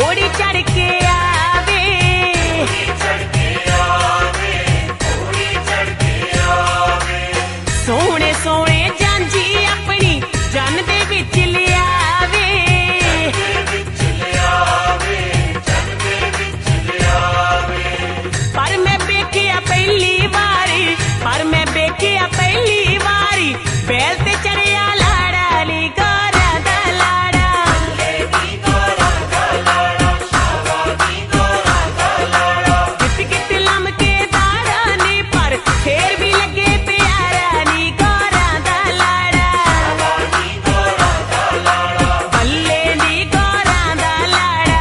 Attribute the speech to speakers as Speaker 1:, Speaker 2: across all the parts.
Speaker 1: घोड़ी चढ़ के आवे, सोने सोने जांजी अपनी जन दे विच लियावे, पर मैं बेखिया पहली बारी, पर मैं बेखिया पहली बारी बैल ते चढ़िया लाड़ा नी गोरा दा लाड़ा, कित कित लमके दाड़ा नी पर फेर भी लगे प्यारा नी गोरा दा लाड़ा, बल्ले नी गोरा दा लाड़ा।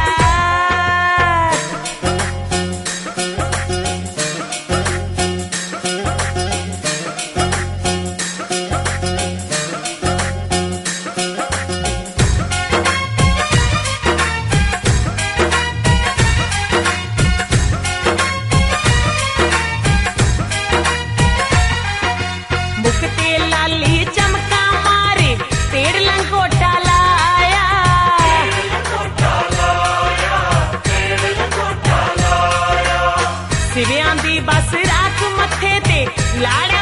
Speaker 1: मुकते लाली चमका मारे तेड़ लंगोटा लाया, सिवियां दी बस राख मथे ते लाड़ा